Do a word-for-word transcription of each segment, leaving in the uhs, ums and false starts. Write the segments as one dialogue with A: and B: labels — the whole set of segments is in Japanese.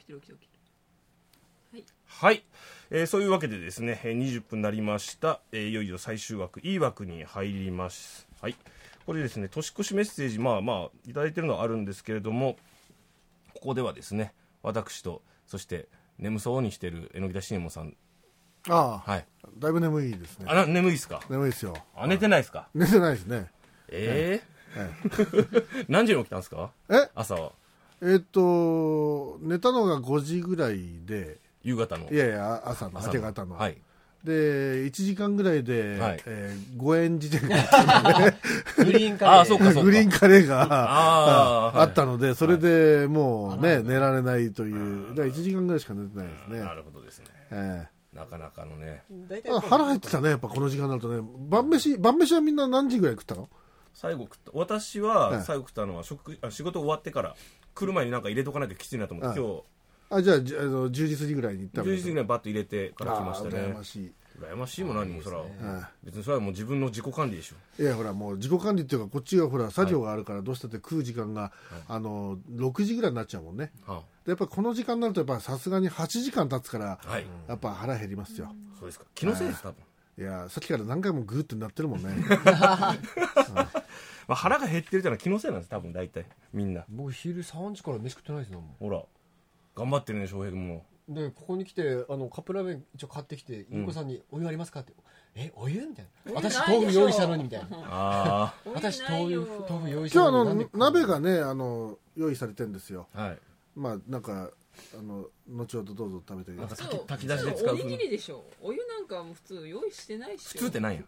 A: てる起きてる起きてる。はい、
B: はい、えー、そういうわけでですねにじゅっぷんになりました、えー、いよいよ最終枠 E 枠に入ります。はい、これですね年越しメッセージまあまあいただいてるのはあるんですけれども、ここではですね私とそして眠そうにしてる榎田シネモさん、
C: ああ、
B: はい、
C: だいぶ眠いですね。
B: あな眠いですか？
C: 眠いですよ。
B: あ寝てないですか？
C: 寝てないですね。
B: えー
C: ええ、
B: 何時に起きたんですか？
C: え
B: 朝は。
C: えー、っと寝たのがごじぐらいで、
B: 夕方の。
C: いやいや朝の
B: 朝の
C: 明け方の、
B: はい、
C: でいちじかんぐらいで、
B: はい、
C: えー、ごえん時点があったので
D: グリーンカレー、
B: あそうかそうか
C: グリーンカレーが
B: あ
C: あったので、それでもうね、寝られないという、だからいちじかんぐらいしか寝てないですね。
B: なるほどですね、
C: えー
B: なかなかのね。
C: あ腹減ってたね、やっぱこの時間になるとね。晩飯晩飯はみんな何時ぐらい食ったの？
B: 最後食った私は最後食ったのは食あ仕事終わってから来る前になんか入れとかないときついなと思って、今日
C: あじゃあ、じあのじゅうじ過ぎぐらいに行ったの？
B: じゅうじ過ぎぐらいバッと入れてから来ましたね。
C: 羨ましい。
B: 羨ましいも何もそら、
C: ね、
B: 別にそれはもう自分の自己管理でしょ。
C: いやほらもう自己管理っていうかこっちがほら作業があるからどうしたって食う時間が、はい、あのろくじぐらいになっちゃうもんね、はあ、でやっぱこの時間になるとやっぱさすがにはちじかん経つから、はい、やっぱ腹減りますよ。
B: そうですか。気のせいです多分。
C: いやさっきから何回もグーってなってるもんね、うん、
B: まあ腹が減ってるっていうのは気のせいなんです多分大体みんな。
D: 僕昼さんじから飯食ってないですよ。
B: ほら頑張ってるね翔平君も。
D: でここに来てあのカップラーメン一応買ってきて、うん、インコさんにお湯ありますかって、えお湯みたいな、私豆腐用意したのにみたいな、あ私豆腐豆腐用意したのに。
C: 今日あの鍋がねあの用意されてるんですよ、はい、まあなんかあの後ほどどうぞ食べてください。
A: 炊き出しで使うおにぎりでしょ。お湯なんかも普通用意してないし。
B: 普通ってないよ。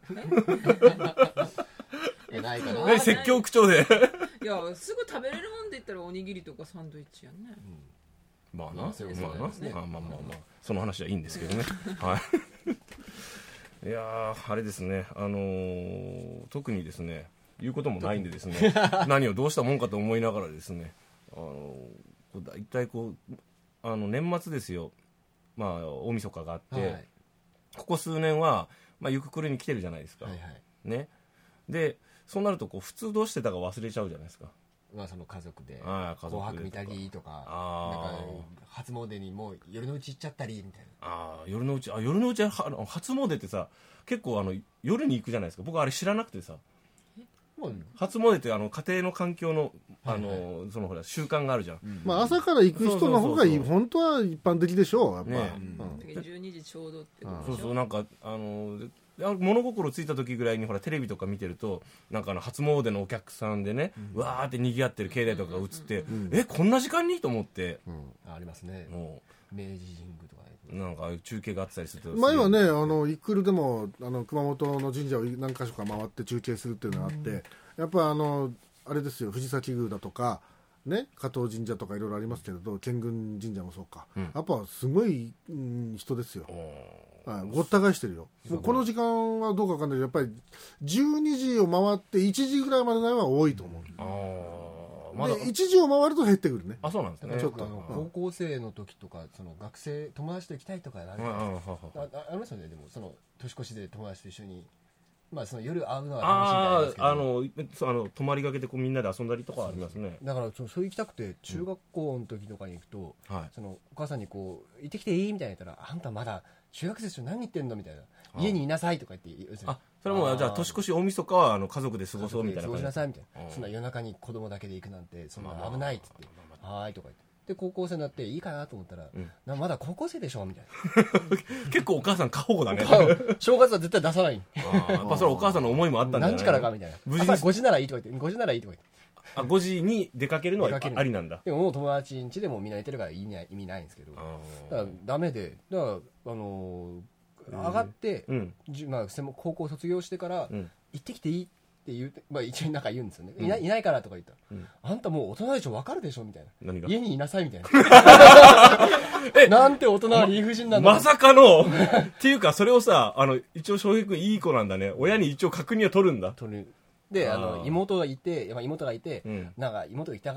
D: えないかな。
B: 説教口調で
A: いやすぐ食べれるもんで言ったらおにぎりとかサンドイッチやんね、
B: うん、まあな、まあな、ね、まあまあまあまあその話はいいんですけどねはいいやあれですね、あのー、特にですね言うこともないんでですね何をどうしたもんかと思いながらですね、あのー、だいたいこうあの年末ですよ、まあ大晦日があって、はい、ここ数年は、まあ、ゆくくるに来てるじゃないですか、はいはい、ね、でそうなるとこう普通どうしてたか忘れちゃうじゃないですか。
D: まあ、その家族で
B: 紅
D: 白見たりとか、なんか初詣にもう夜のうち行っちゃったりみたいな。
B: あ夜のうちあ夜のうちは初詣ってさ結構あの夜に行くじゃないですか。僕あれ知らなくてさ、初詣ってあの家庭の環境のあの、はいはい、そのほら習慣があるじゃん、うん、
C: まあ、朝から行く人の方がいい。本当は一般的でしょうやっぱ、ね、
A: うん、じゅうにじちょうどってことでしょ。
B: そうそう、なんかあの物心ついた時ぐらいにほらテレビとか見てるとなんかあの初詣のお客さんでね、うん、わーって賑わってる境内とかが映って、うんうんうん、えこんな時間にと思って、
D: うん、ありますね。もう明治神宮とか、ね、
B: なんか中継があったりすると
C: 前はねあのイクルでもあの熊本の神社を何か所か回って中継するっていうのがあって、うん、やっぱあのあれですよ藤崎宮だとかね、加藤神社とかいろいろありますけれど建軍神社もそうか、うん、やっぱすごい、うん、人ですよ。はい、ごった返してるよ。もうこの時間はどうかわかんないけどやっぱりじゅうにじを回っていちじぐらいまでのは多いと思う。あ、まだでいちじを回ると減ってくるね。
B: あ、そうなんですね。
D: ちょっとあの高校生の時とかその学生友達と行きたいとかある、うん、あ, あ, ありますよね。でもその年越しで友達と一緒にまあ、その夜会うのは楽しいみたいですけど、
B: ああのあの泊まりがけでこうみんなで遊んだりとかありますね。
D: だからそそう行きたくて中学校の時とかに行くと、うん、はい、そのお母さんにこう行ってきていいみたいな言ったらあんたまだ中学生でしょ何言ってんのみたいな、家にいなさいとか言って、
B: あそれもじゃあ年越し大晦日はあの家族で過ごそうみたいな感じで過ごし
D: なさいみたいな、そんな夜中に子供だけで行くなんてそんな危ないって言ってはーいとか言ってで高校生になっていいかなと思ったら、うん、なまだ高校生でしょみたいな
B: 結構お母さん過保護だね
D: 正月は絶対出さない
B: あやっぱそれお母さんの思いもあったんじゃない。
D: 何時からかみたいな朝ごじならいいとか言ってごじならいいとか言って
B: あごじに出かけるのはありなんだ。
D: でももう友達ん家でもみんな寝てるから意味ない、意味ないんですけどだからダメでだからあのー、上がって、うんまあ、高校卒業してから、うん、行ってきていいって言うて、まあ、一応なんか言うんですよね、うん、い, ないいないからとか言ったら、うん、あんたもう大人でしょ分かるでしょみたいな何が家にいなさいみたいなえなんて大人は理不尽なんだ、
B: ま、まさかのっていうかそれをさあの一応翔平君いい子なんだね。親に一応確認は取るんだ。
D: 取るであの妹がいて、まあ、妹がいて、うん、なんか妹が痛が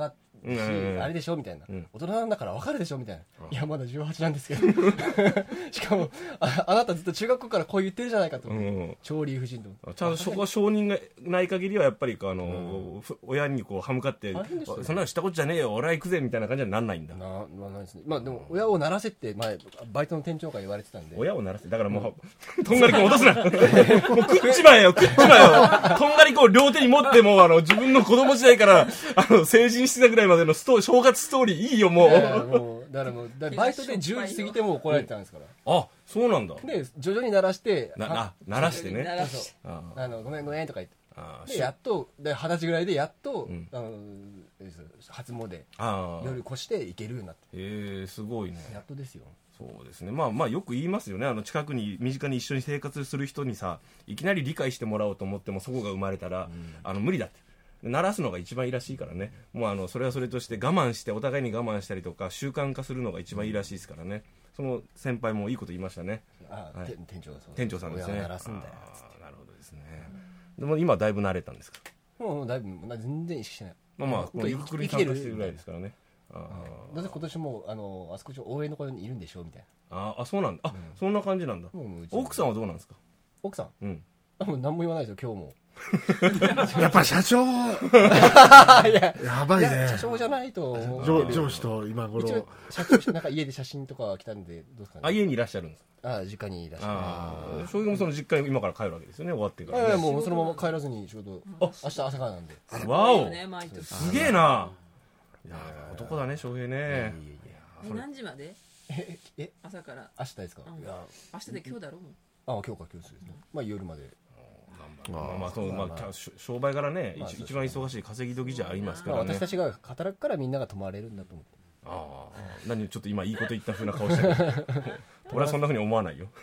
D: し、
B: うん
D: あれでしょみたいな、
B: うん、
D: 大人なんだから分かるでしょみたいな、うん、いやまだじゅうはちなんですけどしかも あ, あなたずっと中学校からこう言ってるじゃないかと、うん、超理不尽と
B: ちゃんとそこは承認がない限りはやっぱりあの、うん、親にこう歯向かってそんなのしたことじゃねえよ俺は行くぜみたいな感じにはなんないんだ。な、まあないですね。まあでも親を鳴らせって前バイトの店長から言われてたんで、親を鳴らせだからもう、うん、とんがり君落とすなもう食っちまえよ食っちまえよとんがり君を両手に持ってもあの自分の子供時代からあの成人してたぐらいまでのストー正月ストーリーいいよもう。いやもう
D: だからもうだからバイトでじゅうじ過ぎても怒られてたんですから。
B: あ、そうなんだ。
D: で徐々に鳴らして
B: なあ鳴らしてね。
D: そうそうああのごめんごめんとか言って。あでやっとで二十歳ぐらいでやっと、うん、あの初詣夜越して行けるようになって。
B: えー、すごいね。
D: やっとですよ。
B: そうですね。まあまあよく言いますよね。あの近くに身近に一緒に生活する人にさいきなり理解してもらおうと思ってもそこが生まれたら、うん、あの無理だって。鳴らすのが一番いいらしいからね。もうあのそれはそれとして我慢してお互いに我慢したりとか習慣化するのが一番いいらしいですからね。その先輩もいいこと言いましたね。
D: あ、はい、店長そう
B: 店長さんですね。
D: 親を鳴らすんだよ。
B: あ、なるほどですね。でも今だいぶ慣れたんですか。
D: もうだいぶ全然意識してない。
B: まあまあこのゆっくり参加してるぐらいですからね。
D: ああ、なぜ今年もあのあそこ応援の子にいるんでしょうみたい
B: な。ああ、そうなんだ。あ、うん、そんな感じなんだ。奥さんはどうなんですか。
D: 奥さん。
B: うん。
D: あ、もう何も言わないですよ今日も。
C: やっぱ社長やばいね。
D: 社長じゃないと
C: 上司と今頃
D: 一応社長なんか家で写真とか来たんでどうですかね。
B: あ、家にいらっしゃるんですか。
D: あ、実家にいらっしゃる。
B: ああ、翔平もその実家に今から帰るわけですよね。終わってから、ね、
D: いやもうそのまま帰らずに仕事、あ、明日朝からなんで。
B: わお、すげえな。いや男だね翔平ね。いやいやいや
A: え何時まで
D: ええ
A: 朝から
D: 明日ですか。
A: いや明日で今日だろう。
D: あ、今日か今日ですね。まあ夜まで。
B: まあまあそうまあ商売柄ね一番忙しい稼ぎ時じゃありますからね。
D: 私たちが働くからみんなが泊まれるんだと思って。
B: ああ、何ちょっと今いいこと言った風な顔してる。俺はそんな風に思わないよ。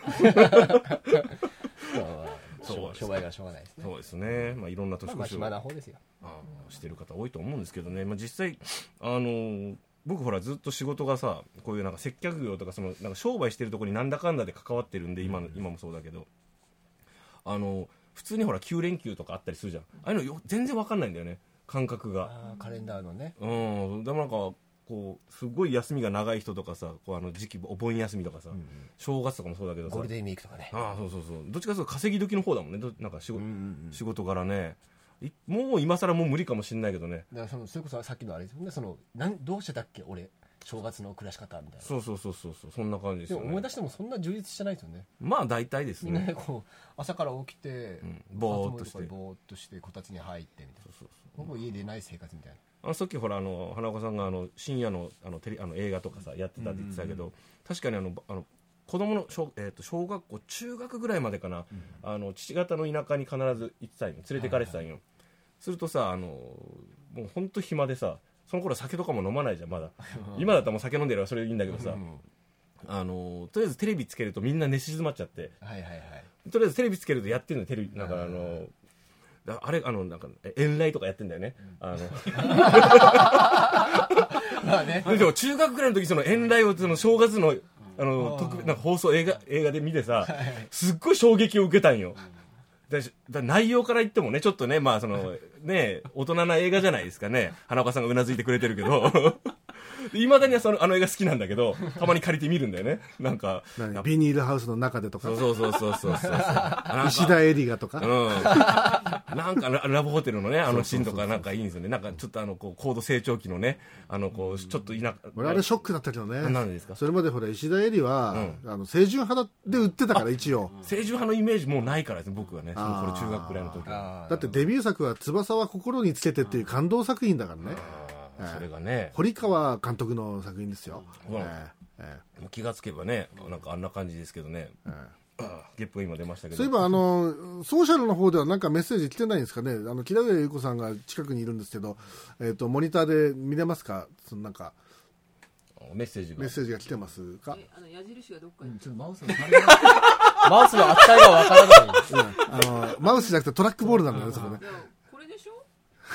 D: そう商売がしょうがないですね。
B: そうですね。まあいろんな年越しを
D: 暇な方ですよ。
B: してる方多いと思うんですけどね。まあ実際あの僕ほらずっと仕事がさこういうなんか接客業とかそのなんか商売してるところになんだかんだで関わってるんで今今もそうだけどあの。普通にほらきゅう連休とかあったりするじゃん。ああいうのよ全然わかんないんだよね感覚が。
D: あカレンダーのね。
B: うん。でもなんかこうすごい休みが長い人とかさこうあの時期お盆休みとかさ、うんうん、正月とかもそうだけどさ
D: ゴールデンウィークとかね。
B: ああそうそうそうどっちかというと稼ぎ時の方だもんね。どなんか仕事、うんうんうん、仕事からねもう今更もう無理かもしれないけどね。
D: だからそのそれこそさっきのあれですよね。そのなんどうしてたっけ俺正月の暮らし方みたいな。
B: そうそうそうそうそんな感じですよね。
D: でも思い出してもそんな充実してないですよね。
B: まあ大体ですね。
D: みんなこう朝から起きて、うん、
B: ぼーっとして
D: ぼーっとしてこたつに入ってみたいな。そうそうそうほぼ家でない生活みたいな。
B: あのさっきほらあの花岡さんがあの深夜のあのテレあの映画とかさやってたって言ってたけど、うんうんうん、確かにあのあの子供の小、えー、と小学校中学ぐらいまでかな、うん、あの父方の田舎に必ず行ってたんよ連れてかれてたんよ、はいはい、するとさあのもう本当暇でさその頃酒とかも飲まないじゃんまだ今だったらもう酒飲んでればそれでいいんだけどさ、うん、あのとりあえずテレビつけるとみんな寝静まっちゃって、はいはいはい、とりあえずテレビつけるとやってるのテレビなんかあのあれあのなんか遠雷とかやってんだよね、うん、あのまあね、でも中学ぐらいの時その遠雷をその正月のあの特なんか放送映画映画で見てさすっごい衝撃を受けたんよ。だだ内容から言ってもねちょっとねまあそのね大人な映画じゃないですかね。花岡さんがうなずいてくれてるけどいまだにはそのあの映画好きなんだけどたまに借りて見るんだよね。なんか
C: ビニールハウスの中でとか
B: そうそうそうそうそう
C: 石田エリがとか、
B: うん、なんか ラ, ラブホテルのねあのシーンとかなんかいいんですよね。なんかちょっとあのこう高度成長期のねあのこうちょっと田舎
C: 俺あれショックだったけどね。
B: なんでですか。
C: それまでほら石田エリは、うん、あの清純派で売ってたから一応
B: 清純派のイメージもうないからですね僕はねその頃中学ぐらいの時は。
C: だってデビュー作は翼は心につけてっていう感動作品だからね。
B: それがね
C: 堀川監督の作品ですよ、うんえー
B: えー、気がつけばねなんかあんな感じですけどね、えー、ゲップが今出ましたけど
C: そういえばあのソーシャルの方ではなんかメッセージ来てないんですかね。あの木田上優子さんが近くにいるんですけど、えー、とモニターで見れますか。そのなんか
B: メッセージが
C: メッセージが来てますか。
A: あの矢印がどっかに、うん、ちょっと
D: マウスのマウスの扱いがわからない、
C: うん、あのマウスじゃなくてトラックボールなんだよねそこね。
A: これでしょ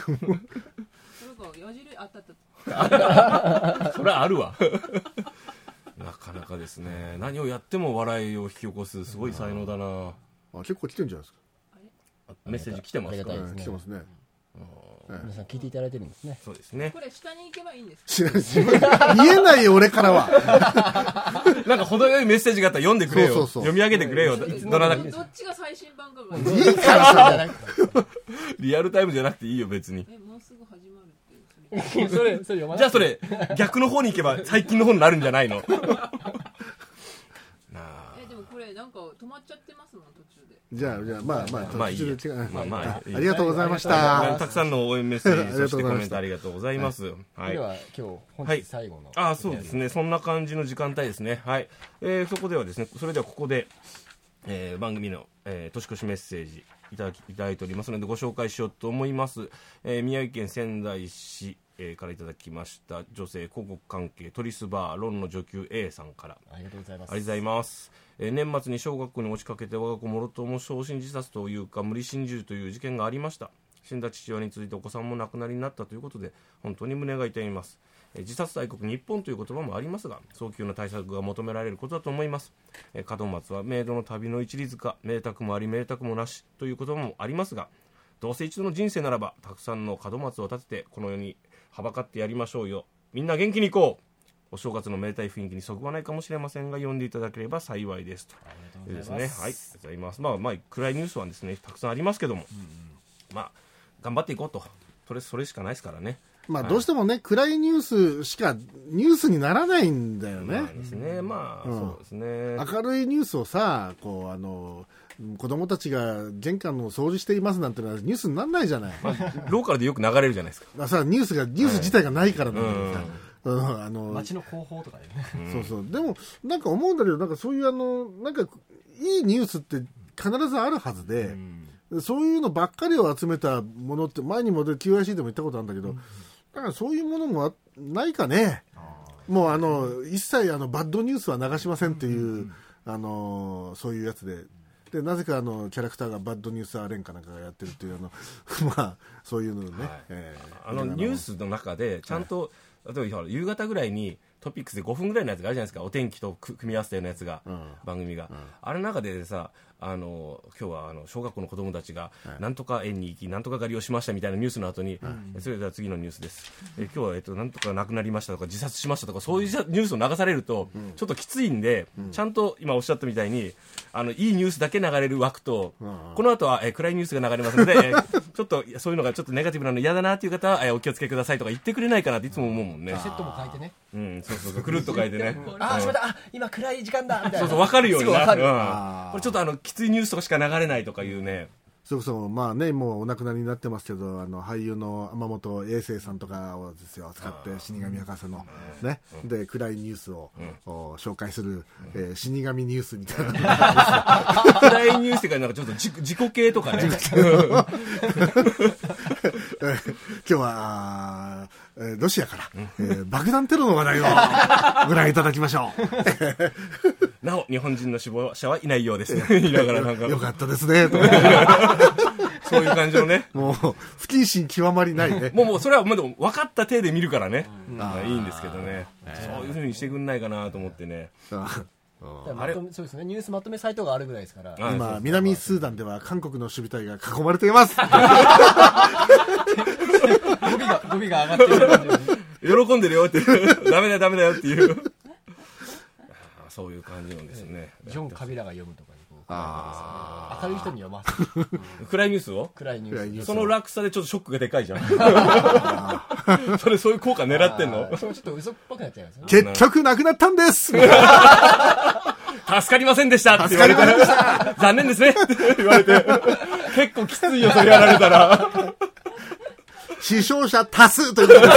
A: 矢印あったあった
B: それはあるわなかなかですね何をやっても笑いを引き起こすすごい才能だな。
C: あ結構来てるんじゃないですか。
B: メッセージ来てますか。
C: 来てますね。
D: 皆さん聞いていただいてるんですね。
B: そうですね。
A: これ下に行けばいいんですか？
C: 知らない見えないよ俺からは。
B: なんか程よいメッセージがあったら読んでくれよ。
C: そうそうそう
B: 読み上げてくれよ。どなたか
A: どっちが最新版かが。
C: いいから
B: リアルタイムじゃなくていいよ別に。
A: え、もうすぐ始まるっていう。
D: それそれ読まない。
B: じゃあそれ逆の方に行けば最近の方になるんじゃないの？
A: え、でもこれなんか止まっちゃってますもん途中で。
C: じゃあじゃあまあまあ
B: まあいいや
C: 途中で違う
B: まあまあ
C: あありがとうございました
B: たくさんの応援メッセージ、そしてコメントあ
C: あ
B: りがとうございます。はい。
D: では今日本日最後の、
B: ああ、そうですね。そんな感じの時間帯ですね。はい。えー、そこではですね、それではここで、えー、番組の、えー、年越しメッセージいただきいただいておりますのでご紹介しようと思います。えー、宮城県仙台市、えー、からいただきました女性広告関係トリスバーロンの女給 A さんから
D: ありがとうございます。
B: ありがとうございます。えー、年末に小学校に落ちかけて我が子もろとも焼身自殺というか無理心中という事件がありました。死んだ父親に続いてお子さんも亡くなりになったということで本当に胸が痛みます。えー、自殺大国日本という言葉もありますが早急な対策が求められることだと思います。えー、門松は冥土の旅の一里塚、明卓もあり明卓もなしという言葉もありますが、どうせ一度の人生ならばたくさんの門松を立ててこの世にはばかってやりましょうよ。みんな元気に行こう。お正月のめでたい雰囲気にそぐわないかもしれませんが読んでいただければ幸いですと。
D: ありがとうございます。
B: ですね。はい、ありがとうございます。まあまあ暗いニュースはですねたくさんありますけども、うんうん、まあ頑張っていこうと。とりあえずそれしかないですからね。
C: まあどうしてもね、はい、暗いニュースしかニュースにならないんだよね。
B: まあですね。まあ、うん、そうですね。
C: 明るいニュースをさ、こうあの子供たちが玄関の掃除していますなんてのはニュースにならないじゃない。
B: まあ、ローカルでよく流れるじゃないですか。
C: まあさニュースがニュース自体がないからなんだけどさ。はいうん、あの
D: 街の広報とかでね、
C: そうそうでもなんか思うんだけどなんかそういうあのなんかいいニュースって必ずあるはずで、うん、そういうのばっかりを集めたものって前にも キューアイシー でも言ったことあるんだけど、うん、だからそういうものもないかね。もうあの一切あのバッドニュースは流しませんっていう、うん、あのそういうやつで。でなぜかあのキャラクターがバッドニュースアレンかなんかがやってるっていうあのまあそういうのね、はい
B: えー、あのニュースの中でちゃんと、はい例えば夕方ぐらいにトピックスでごふんぐらいのやつがあるじゃないですか。お天気と組み合わせたようなやつが、うん、番組が、うん、あれの中でさあの今日はあの小学校の子供たちがなんとか園に行きなんとか狩りをしましたみたいなニュースの後に、うん、それでは次のニュースです、え今日は、えっと、なんとか亡くなりましたとか自殺しましたとかそういうニュースを流されると、うん、ちょっときついんで、うん、ちゃんと今おっしゃったみたいにあのいいニュースだけ流れる枠と、うん、この後は、え暗いニュースが流れますので、えちょっとそういうのがちょっとネガティブなの嫌だなっていう方は、えお気をつけくださいとか言ってくれないかなっていつも思うもんね。
D: セットも書いてね。
B: うん、そうそうそう、くるっと書いてね。
D: あ、しまった、あ、今暗い時間だみたいな。
B: そうそう、わかるようにな。
D: わかる。
B: うん、これちょっとあのきついニュースとかしか流れないとかいうね。
C: それこそまあねもうお亡くなりになってますけどあの俳優の天本英生さんとかをですよ使って死神博士のね、うん、で暗いニュースを、うん、紹介する、うんえー、死神ニュースみたいな
B: 暗いニュースがなんかちょっと自自己系とかね
C: 今日はロシアから、うんえー、爆弾テロの話題をご覧いただきましょ
B: うなお日本人の死亡者はいないようです言いながらなんか
C: よかったですねと
B: そういう感じのね
C: もう不謹慎極まりないね
B: もうもうそれはまだ分かった体で見るからね、うんまあ、いいんですけどねそういう風にしてくんないかなと思ってね
D: あれそうですねニュースまとめサイトがあるぐらいですから
C: 今南スーダンでは韓国の守備隊が囲まれています
D: ゴミがゴミが上がってる感
B: じ喜んでるよってダメだよダメだよっていうそういう感じなんですね
D: ジョン・カビラが読むとかあ明るい人に読ます
B: 暗いニュースを
D: 暗いニュース
B: その落差でちょっとショックがでかいじゃんそれそういう効果狙ってんの
D: ちょっと嘘っぽくなっちゃいますね
C: 結局なくなったんです助
B: かりませんでしたって言われて残念ですねって言われて結構きついよそれやられたら
C: 死傷者多数ということで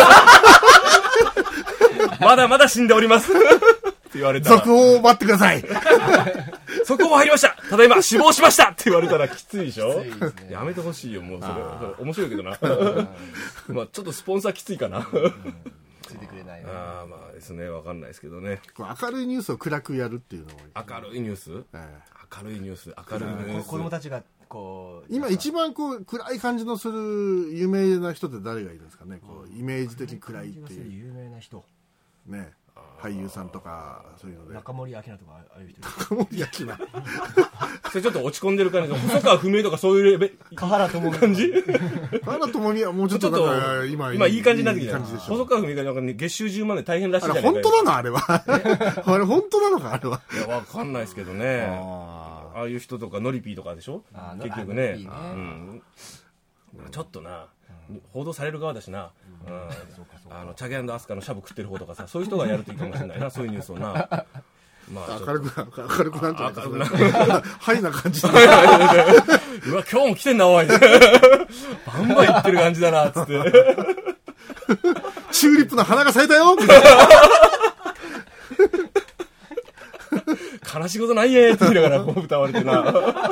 B: まだまだ死んでおりますって言われたら
C: 続報を待ってください
B: 速報入りましたただいま死亡しましたって言われたらきついでしょ
D: きついですね
B: やめてほしいよもうそれ面白いけどなまあちょっとスポンサーきついかな
D: ついてくれない
B: あまあですね分かんないですけどね
C: 明るいニュースを暗くやるっていうの
B: を明るいニュース、ええ、明るいニュース明るいニュース
D: 子供たちがこう
C: 今一番こう暗い感じのする有名な人って誰がいるんですかねこうイメージ的に暗いっていう
D: 有名な人
C: ね俳優さんとかそういうので
D: 中森明菜とかああいう人
C: 中森明菜
B: それちょっと落ち込んでる感じで細川不明とかそういうレベ
D: 華原朋美
B: 感じ
C: 華原朋美はもうちょっとなんか今
B: 今いい感じになってきた
C: いい感じでしょ
B: 細川不明がなんか、ね、月収じゅうまんで大変らしい
C: あれ
B: じゃないか
C: 本当なのあれはあれ本当なのかあれはい
B: やわかんないですけどね
C: あ
B: ああいう人とかノリピーとかでしょ
D: あ
B: 結局ね、
D: ね
B: うん、ちょっとな、うん、報道される側だしな、うんうん、あのチャゲ&アスカのシャブ食ってる方とかさそういう人がやるといいかもしれないなそういうニュースをなまあ、
C: 明るく明るくなんとなく
B: 明るくな
C: はいな感じで
B: うわ今日も来てんなおいバンバン行ってる感じだなっつって
C: チューリップの花が咲いたよみたい
B: な悲しいことないえって言いながらこう歌われてな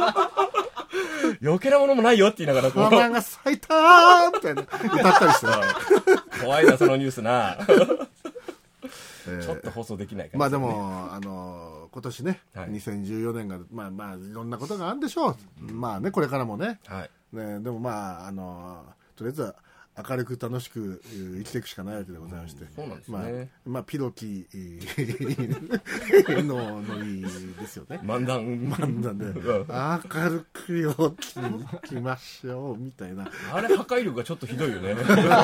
B: 余計なものもないよって言いながらこう
C: 花が咲いたーみたいな歌ったりして
B: 怖いなそのニュースな
C: えー、
B: ちょっと放送できないから、
C: まあでも、あのー、今年ね、はい、にせんじゅうよねんがまあまあいろんなことがあるんでしょう、うん、まあねこれからもね、はいねでもまああのー、とりあえず明るく楽しく生きていくしかないわけでございまして、うん、
B: そうなんですね、
C: まあ、まあピロキののいいですよね
B: 漫談
C: 漫談で明るくよきましょうみたいな
B: あれ破壊力がちょっとひどいよねもう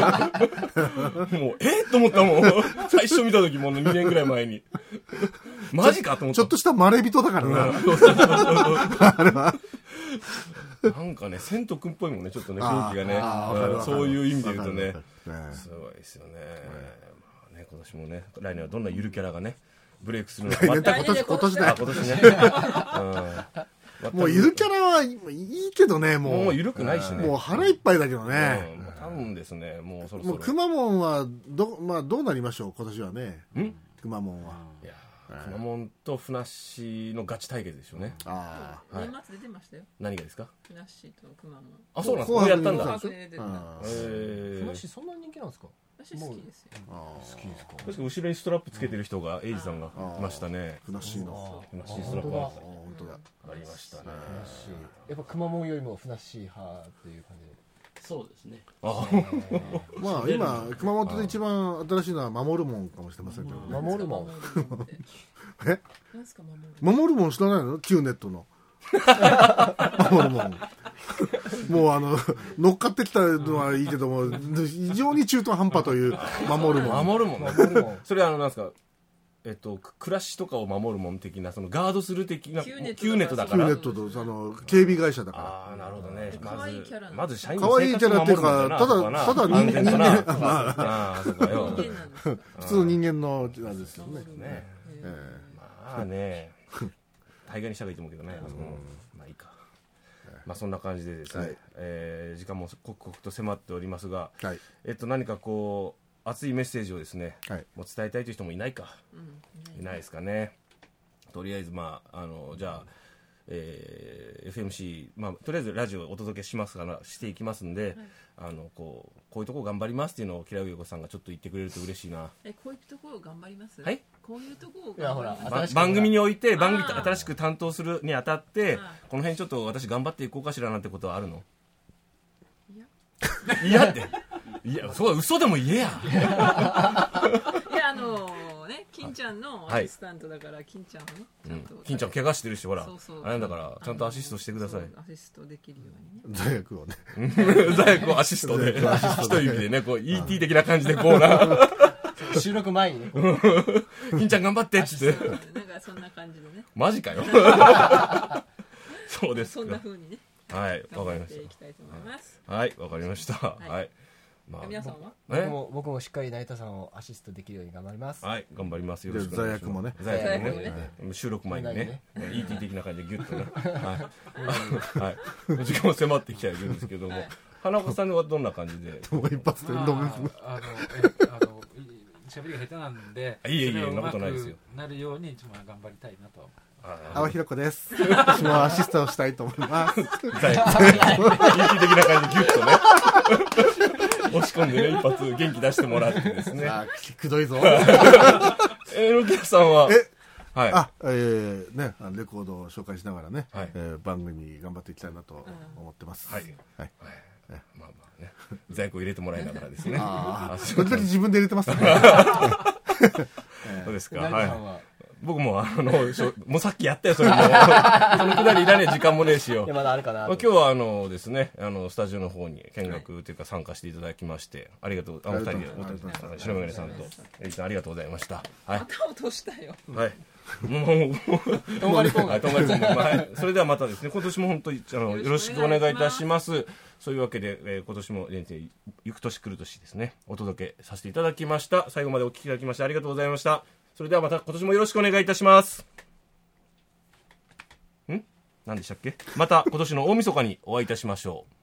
B: えっと思ったもん最初見た時もうにねんぐらい前にマジかと思った
C: ちょっとしたまれびとだからな、うん、あれは
B: なんかね、セント君っぽいもんね、ちょっとね、雰囲気がね、うん、そういう意味で言うとね、すごいですよね。まあね、今年もね、来年はどんなゆるキャラがね、ブレイクするのか、全く
C: 今年今年だよ。
B: 今年ね。
C: うん、もうゆるキャラはいいけどね、もう。
B: もうゆるくないしね。
C: もう腹いっぱいだけどね。
B: うん、多分ですね、もうそろそろ。
C: もうくまモンはど、まあどうなりましょう、今年はね。んくまモンは。いや
B: くまモンとふなっしーのガチ対決でしょうね。
A: ああ、年末出てましたよ。
B: 何がですか？
A: ふなっしーとくまモン。
B: あ、そうなんですか。やったんだ。
D: ふなっしーそんな人気なんですか？
A: 私好きですよ。
D: 好きですか。
B: 確か後ろにストラップつけてる人がエイジさんがいましたね。
C: ふなっしーの
B: ふなっしーストラップが
C: 本当だ
B: ありましたね。
D: やっぱくまモンよりもふなっしー派っていう感じで。
E: そうですね。
B: あ
C: まあ今熊本で一番新しいのは守るもんかもしれませんけどね。
D: 守るもん。
C: え？
A: 何すか守る？
C: 守るもん知らないの？キューネットの。守るもん。もうあの乗っかってきたのはいいけども非常に中途半端という守るもん。
B: 守るもん。守るもん。それはあのなんですか。えっと、暮らしとかを守るもん的なそのガードする的なキューネットだから
C: キューネットとその警備会社だから
B: ああなるほどねまず
A: ま
B: ず社員
C: の生活を守るもんだなただただ人間ま
B: ああそうかよ
C: 普通の人間のなんですよね
B: ねまあね大概にした方がいいと思うけどねまあいいかまあそんな感じでですねえ時間も刻々と迫っておりますがえっと何かこう熱いメッセージをですね、はい、もう伝えたいという人もいないか、うん、いないですかねとりあえずまああのじゃあ、えー、エフエムシー、まあ、とりあえずラジオをお届けしますからしていきますんで、はい、あのこうこういうところ頑張りますっていうのをキラウヨコさんがちょっと言ってくれると嬉しいな
A: えこういうところ頑張ります
B: はい
A: こういうところ頑張ります
B: 番組において番組新しく担当するにあたってこの辺ちょっと私頑張っていこうかしらなんてことはあるの
A: いや
B: いやっていやそう嘘でも言えや
A: いやあのー、ね金ちゃんのアシスタントだから、はい、金ちゃんもねちゃんと、
B: うん、金ちゃん怪我してるしほら
A: そうそう
B: あれだからちゃんとアシストしてください
A: アシストできるように
C: ね罪悪をね
B: 罪悪をアシストで一指でねこう イーティー 的な感じでこうな
D: 収録前にね
B: 金ちゃん頑張ってっつって
A: なんかそんな感じでね
B: マジかよそうですか
A: そんな風にね
B: はいわかりましたはいわかりましたはい、はい
A: まあ、皆さんは
D: 僕も僕もしっかり成田さんをアシストできるように頑張ります
B: はい頑張りますよろしくお願いします
C: 罪悪もね
B: 罪悪もね、はい、収録前にねね イーティー 的な感じでギュッとねはいはい時間も迫ってきちゃいるんですけども、はい、花子さんはどんな感じで
C: 一発でどんどん
E: あのあの喋りが下手なんで
B: いえいえそんなことないですよ
E: なるようにいつも頑張りたいなと
C: 阿波ひろ子です私もアシストをしたいと思いますイーティ
B: ー的な感じでギュッとね押し込んでね一発元気出してもらってですね
C: あくどいぞ
B: えー、ロキアさんは
C: えはい、あ、えー、ねレコードを紹介しながらね、はいえー、番組頑張っていきたいなと思ってます、うん、はい、はい
B: はい、まあまあね在庫入れてもらいながらですね
C: ああそれだけ自分で入れてますね
B: そうですか。
D: 成田さんは、
B: はい。僕もあのしょもうさっきやったよそれもそのくだりいらねえ時間もねえしよ。
D: いやまだあるかなと。
B: 今日はあのですねあのスタジオの方に見学というか参加していただきましてありがとうあの二人で白眼鏡さんとエリちゃんありがとうございました。はい。
A: また落としたよ。
B: はい。もうもう
D: とんがりコン
B: はいとんがりコンガ、はい。それではまたですね今年も本当にあのよろしくお願いいたします。そういうわけで、えー、今年も連生行く年来る年ですねお届けさせていただきました。最後までお聞きいただきましてありがとうございました。それではまた今年もよろしくお願いいたします。ん何でしたっけ。また今年の大晦日にお会いいたしましょう。